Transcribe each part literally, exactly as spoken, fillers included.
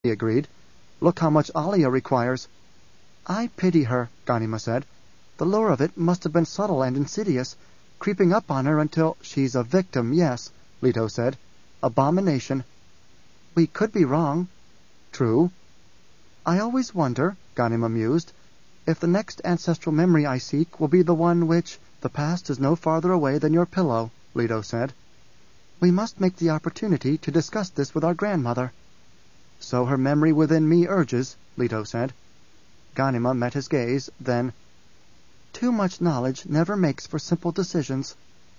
he agreed. "Look how much Alia requires." "I pity her," Ghanima said. "The lure of it must have been subtle and insidious, creeping up on her until—" "She's a victim, yes," Leto said. "Abomination." "We could be wrong." "True." "I always wonder," Ghanima mused, "if the next ancestral memory I seek will be the one which—" "The past is no farther away than your pillow," Leto said. "We must make the opportunity to discuss this with our grandmother." "So her memory within me urges," Leto said. Ghanima met his gaze, then, "Too much knowledge never makes for simple decisions."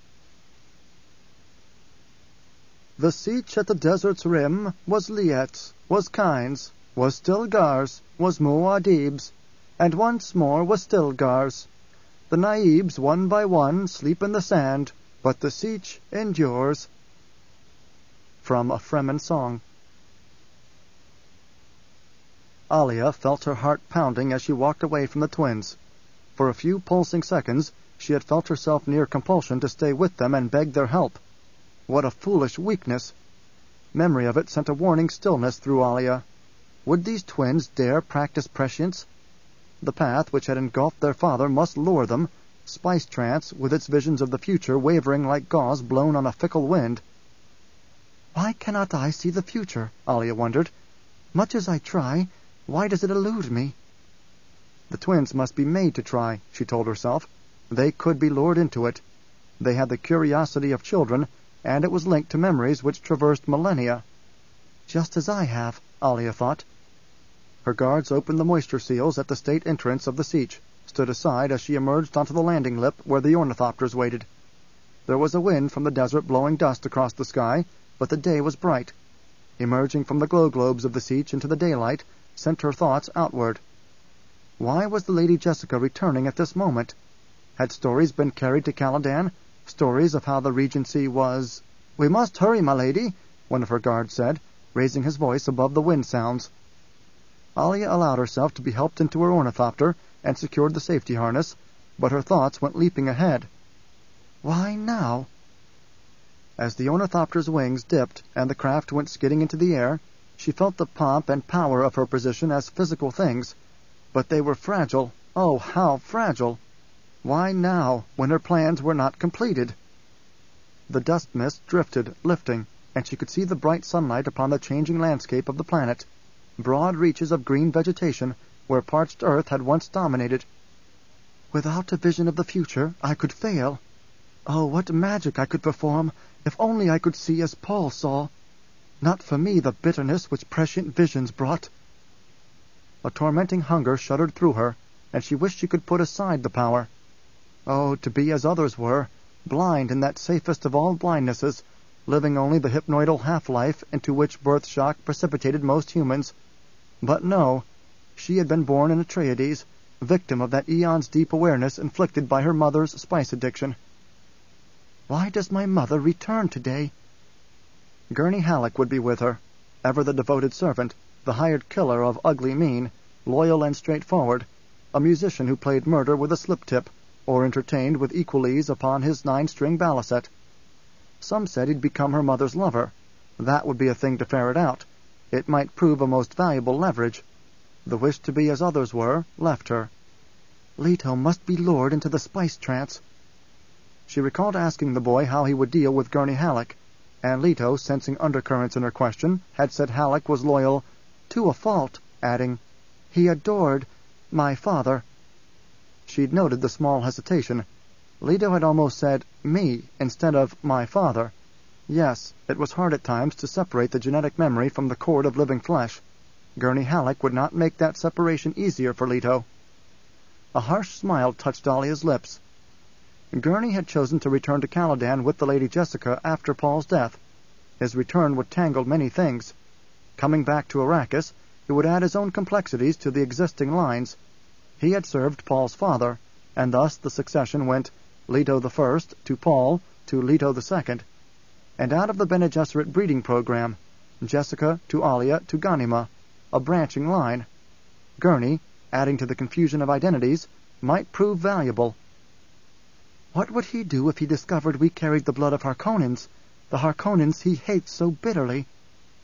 The Sietch at the desert's rim was Lietz, was Kynes, was still Gars, was Muad'Dib's, and once more was still Gars. The Naibs, one by one, sleep in the sand, but the Sietch endures. From a Fremen Song. Alia felt her heart pounding as she walked away from the twins. For a few pulsing seconds she had felt herself near compulsion to stay with them and beg their help. What a foolish weakness! Memory of it sent a warning stillness through Alia. Would these twins dare practice prescience? The path which had engulfed their father must lure them, spice trance, with its visions of the future wavering like gauze blown on a fickle wind. "Why cannot I see the future?" Alia wondered. "Much as I try, why does it elude me?" The twins must be made to try, she told herself. They could be lured into it. They had the curiosity of children, and it was linked to memories which traversed millennia. "Just as I have," Alia thought. Her guards opened the moisture seals at the state entrance of the Sietch, stood aside as she emerged onto the landing lip where the ornithopters waited. There was a wind from the desert blowing dust across the sky, but the day was bright. Emerging from the glow globes of the Sietch into the daylight sent her thoughts outward. Why was the Lady Jessica returning at this moment? Had stories been carried to Caladan? Stories of how the Regency was— "We must hurry, my lady," one of her guards said, raising his voice above the wind sounds. Alia allowed herself to be helped into her ornithopter and secured the safety harness, but her thoughts went leaping ahead. Why now? As the ornithopter's wings dipped and the craft went skidding into the air, she felt the pomp and power of her position as physical things, but they were fragile. Oh, how fragile! Why now, when her plans were not completed? The dust mist drifted, lifting, and she could see the bright sunlight upon the changing landscape of the planet, broad reaches of green vegetation where parched earth had once dominated. Without a vision of the future, I could fail. Oh, what magic I could perform, if only I could see as Paul saw. Not for me the bitterness which prescient visions brought. A tormenting hunger shuddered through her, and she wished she could put aside the power. Oh, to be as others were, blind in that safest of all blindnesses, living only the hypnoidal half-life into which birth shock precipitated most humans. But no, she had been born in Atreides, victim of that eon's deep awareness inflicted by her mother's spice addiction. Why does my mother return today? Gurney Halleck would be with her, ever the devoted servant, the hired killer of ugly mien, loyal and straightforward, a musician who played murder with a slip-tip, or entertained with equal ease upon his nine-string baliset. Some said he'd become her mother's lover. That would be a thing to ferret out. It might prove a most valuable leverage. The wish to be as others were left her. Leto must be lured into the spice trance. She recalled asking the boy how he would deal with Gurney Halleck, and Leto, sensing undercurrents in her question, had said Halleck was loyal to a fault, adding, "He adored my father." She'd noted the small hesitation. Leto had almost said me instead of my father. Yes, it was hard at times to separate the genetic memory from the cord of living flesh. Gurney Halleck would not make that separation easier for Leto. A harsh smile touched Alia's lips. Gurney had chosen to return to Caladan with the Lady Jessica after Paul's death. His return would tangle many things. Coming back to Arrakis, he would add his own complexities to the existing lines. He had served Paul's father, and thus the succession went Leto the First to Paul to Leto the Second. And out of the Bene Gesserit breeding program, Jessica to Alia to Ghanima, a branching line. Gurney, adding to the confusion of identities, might prove valuable. What would he do if he discovered we carried the blood of Harkonnens, the Harkonnens he hates so bitterly?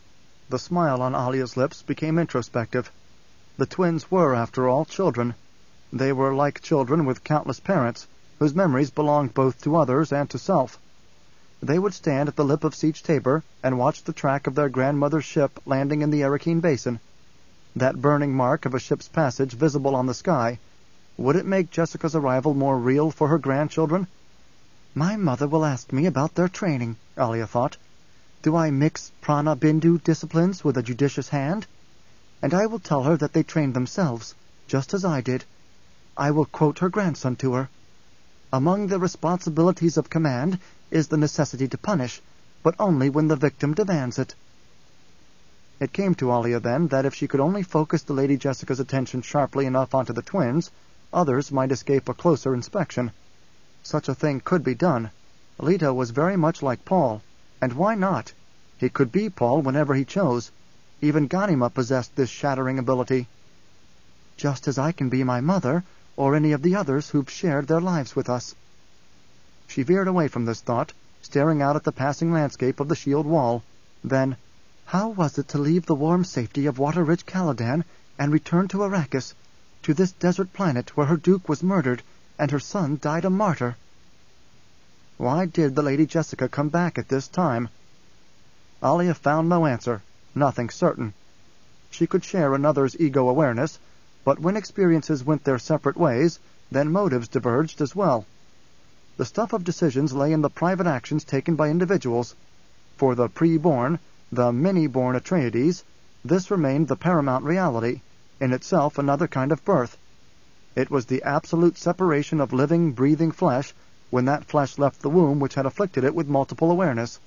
The smile on Alia's lips became introspective. The twins were, after all, children. They were like children with countless parents, whose memories belonged both to others and to self. They would stand at the lip of Sietch Tabor and watch the track of their grandmother's ship landing in the Arakeen Basin. That burning mark of a ship's passage visible on the sky, would it make Jessica's arrival more real for her grandchildren? My mother will ask me about their training, Alia thought. Do I mix prana bindu disciplines with a judicious hand? And I will tell her that they trained themselves, just as I did. I will quote her grandson to her. Among the responsibilities of command is the necessity to punish, but only when the victim demands it. It came to Alia then that if she could only focus the Lady Jessica's attention sharply enough onto the twins, others might escape a closer inspection. Such a thing could be done. Leto was very much like Paul, and why not? He could be Paul whenever he chose. Even Ghanima possessed this shattering ability. Just as I can be my mother, or any of the others who've shared their lives with us. She veered away from this thought, staring out at the passing landscape of the shield wall. Then, how was it to leave the warm safety of water-rich Caladan and return to Arrakis, to this desert planet where her duke was murdered and her son died a martyr? Why did the Lady Jessica come back at this time? Alia found no answer, nothing certain. She could share another's ego-awareness, but when experiences went their separate ways, then motives diverged as well. The stuff of decisions lay in the private actions taken by individuals. For the pre-born, the mini-born Atreides, this remained the paramount reality, in itself another kind of birth. It was the absolute separation of living, breathing flesh when that flesh left the womb which had afflicted it with multiple awareness.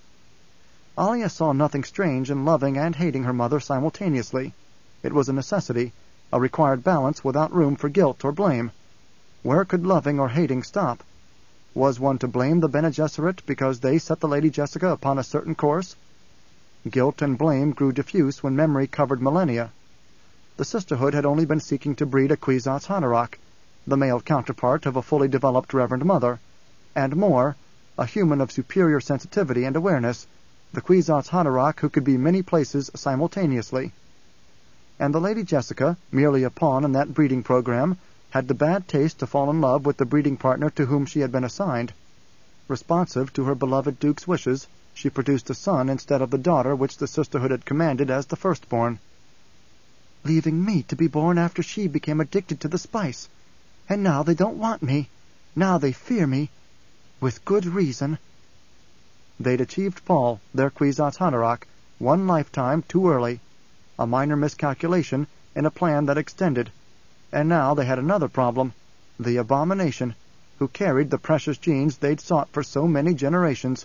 Alia saw nothing strange in loving and hating her mother simultaneously. It was a necessity, a required balance without room for guilt or blame. Where could loving or hating stop? Was one to blame the Bene Gesserit because they set the Lady Jessica upon a certain course? Guilt and blame grew diffuse when memory covered millennia. The sisterhood had only been seeking to breed a Kwisatz Haderach, the male counterpart of a fully developed Reverend Mother, and more, a human of superior sensitivity and awareness, the Kwisatz Haderach who could be many places simultaneously. And the Lady Jessica, merely a pawn in that breeding program, had the bad taste to fall in love with the breeding partner to whom she had been assigned. Responsive to her beloved duke's wishes, she produced a son instead of the daughter which the sisterhood had commanded as the firstborn. Leaving me to be born after she became addicted to the spice. And now they don't want me. Now they fear me. With good reason. They'd achieved Paul, their Kwisatz Haderach, one lifetime too early. A minor miscalculation in a plan that extended. And now they had another problem, the Abomination, who carried the precious genes they'd sought for so many generations.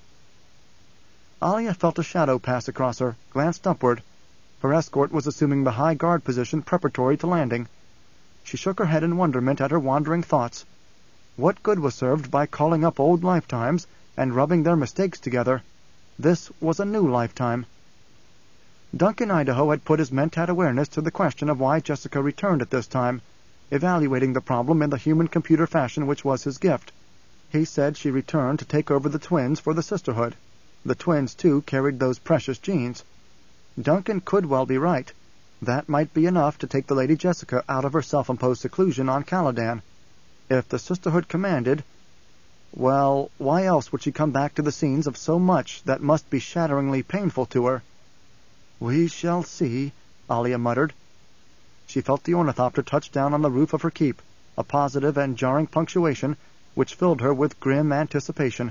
Alia felt a shadow pass across her, glanced upward. Her escort was assuming the high guard position preparatory to landing. She shook her head in wonderment at her wandering thoughts. What good was served by calling up old lifetimes and rubbing their mistakes together? This was a new lifetime. Duncan Idaho had put his Mentat awareness to the question of why Jessica returned at this time, evaluating the problem in the human-computer fashion which was his gift. He said she returned to take over the twins for the sisterhood. The twins, too, carried those precious genes. Duncan could well be right. That might be enough to take the Lady Jessica out of her self-imposed seclusion on Caladan. If the sisterhood commanded, well, why else would she come back to the scenes of so much that must be shatteringly painful to her? We shall see, Alia muttered. She felt the ornithopter touch down on the roof of her keep, a positive and jarring punctuation which filled her with grim anticipation.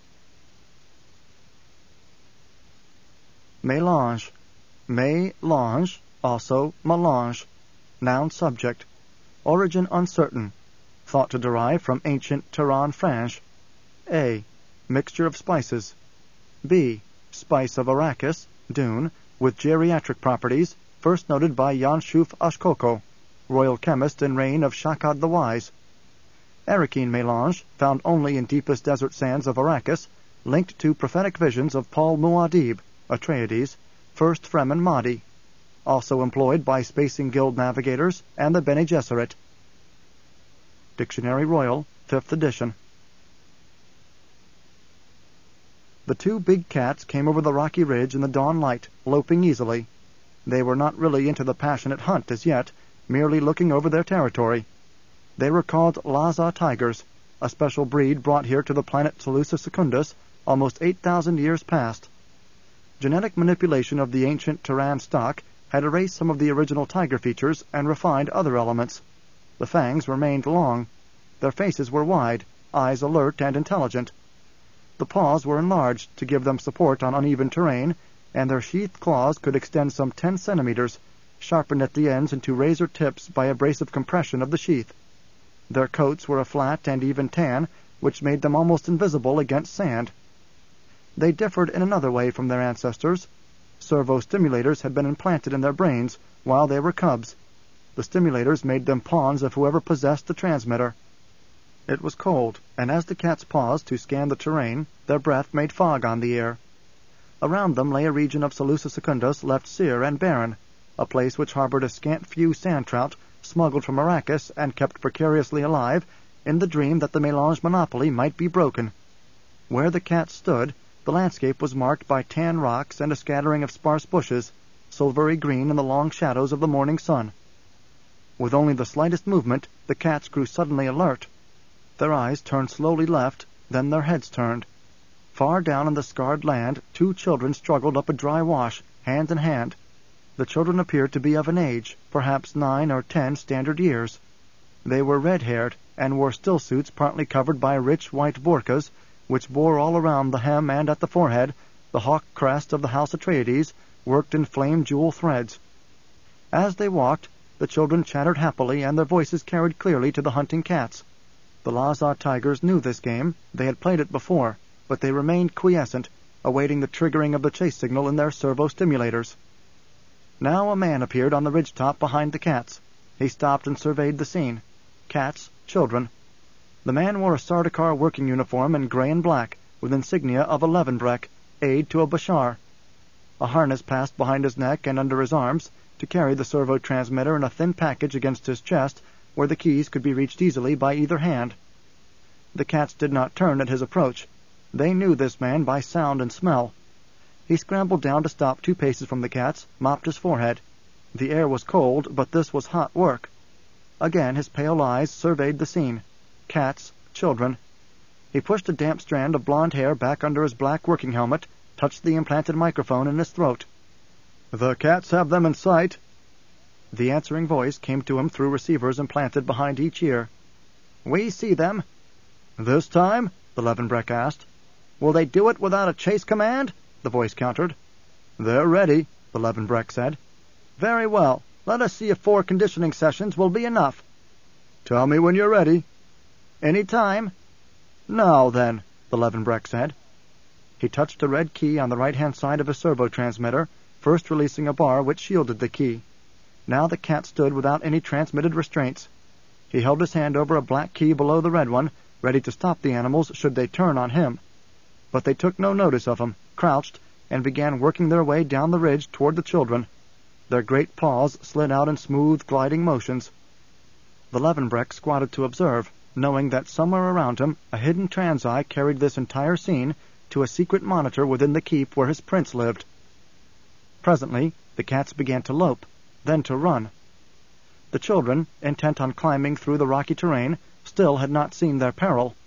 Mélange. Mélange, also melange. Noun subject. Origin uncertain. Thought to derive from ancient Tehran French. A. Mixture of spices. B. Spice of Arrakis, Dune, with geriatric properties, first noted by Yanshuf Ashkoko, royal chemist in reign of Shakad the Wise. Arakeen mélange, found only in deepest desert sands of Arrakis, linked to prophetic visions of Paul Muad'Dib, Atreides, first Fremen Mahdi, also employed by Spacing Guild navigators and the Bene Gesserit. Dictionary Royal, fifth edition. The two big cats came over the rocky ridge in the dawn light, loping easily. They were not really into the passionate hunt as yet, merely looking over their territory. They were called Lhasa tigers, a special breed brought here to the planet Seleucus Secundus almost eight thousand years past. Genetic manipulation of the ancient Terran stock had erased some of the original tiger features and refined other elements. The fangs remained long. Their faces were wide, eyes alert and intelligent. The paws were enlarged to give them support on uneven terrain, and their sheathed claws could extend some ten centimeters, sharpened at the ends into razor tips by abrasive compression of the sheath. Their coats were a flat and even tan, which made them almost invisible against sand. They differed in another way from their ancestors. Servo-stimulators had been implanted in their brains while they were cubs. The stimulators made them pawns of whoever possessed the transmitter. It was cold, and as the cats paused to scan the terrain, their breath made fog on the air. Around them lay a region of Seleucus Secundus left sere and barren, a place which harbored a scant few sand trout smuggled from Arrakis and kept precariously alive in the dream that the melange monopoly might be broken. Where the cats stood, the landscape was marked by tan rocks and a scattering of sparse bushes, silvery green in the long shadows of the morning sun. With only the slightest movement, the cats grew suddenly alert. Their eyes turned slowly left, then their heads turned. Far down on the scarred land, two children struggled up a dry wash, hand in hand. The children appeared to be of an age, perhaps nine or ten standard years. They were red-haired, and wore still-suits partly covered by rich white burkas, which bore all around the hem and at the forehead the hawk crest of the House Atreides, worked in flame jewel threads. As they walked, the children chattered happily, and their voices carried clearly to the hunting cats. The Lhasa tigers knew this game. They had played it before, but they remained quiescent, awaiting the triggering of the chase signal in their servo-stimulators. Now a man appeared on the ridgetop behind the cats. He stopped and surveyed the scene. Cats, children. The man wore a Sardaukar working uniform in gray and black, with insignia of a Levenbrek, aide to a Bashar. A harness passed behind his neck and under his arms, to carry the servo-transmitter in a thin package against his chest, where the keys could be reached easily by either hand. The cats did not turn at his approach. They knew this man by sound and smell. He scrambled down to stop two paces from the cats, mopped his forehead. The air was cold, but this was hot work. Again his pale eyes surveyed the scene. Cats, children. He pushed a damp strand of blonde hair back under his black working helmet, touched the implanted microphone in his throat. "The cats have them in sight." The answering voice came to him through receivers implanted behind each ear. "We see them." "This time?" the Levenbrek asked. "Will they do it without a chase command?" the voice countered. "They're ready," the Levenbrek said. "Very well. Let us see if four conditioning sessions will be enough." "Tell me when you're ready." "Any time." "Now, then," the Levenbrek said. He touched a red key on the right-hand side of his servo-transmitter, first releasing a bar which shielded the key. Now the cat stood without any transmitted restraints. He held his hand over a black key below the red one, ready to stop the animals should they turn on him. But they took no notice of him, crouched, and began working their way down the ridge toward the children. Their great paws slid out in smooth, gliding motions. The Levenbrek squatted to observe, knowing that somewhere around him a hidden transeye carried this entire scene to a secret monitor within the keep where his prince lived. Presently, the cats began to lope, then to run. The children, intent on climbing through the rocky terrain, still had not seen their peril.